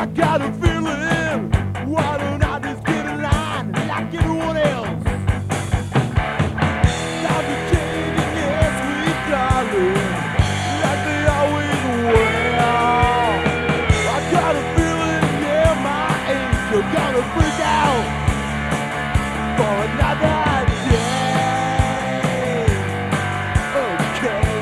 I got a feeling, why don't I just get in line like everyone else? Times are changing, yes, sweet darling, like they always will. I got a feeling, yeah, my angel gonna freak out for another day. Okay.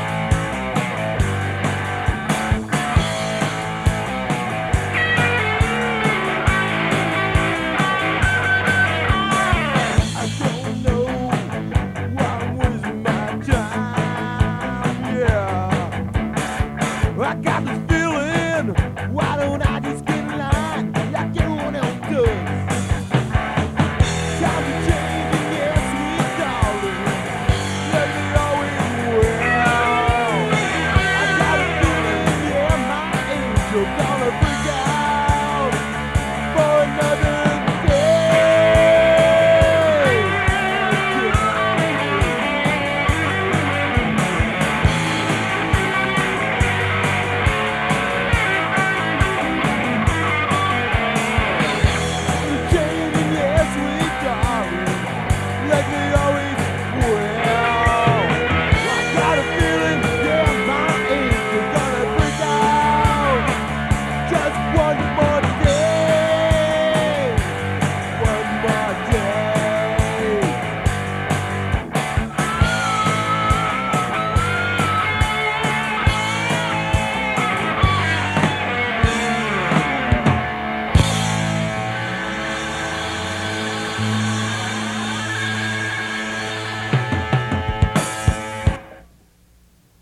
I don't know why I'm wasting my time. Yeah, I got this feeling.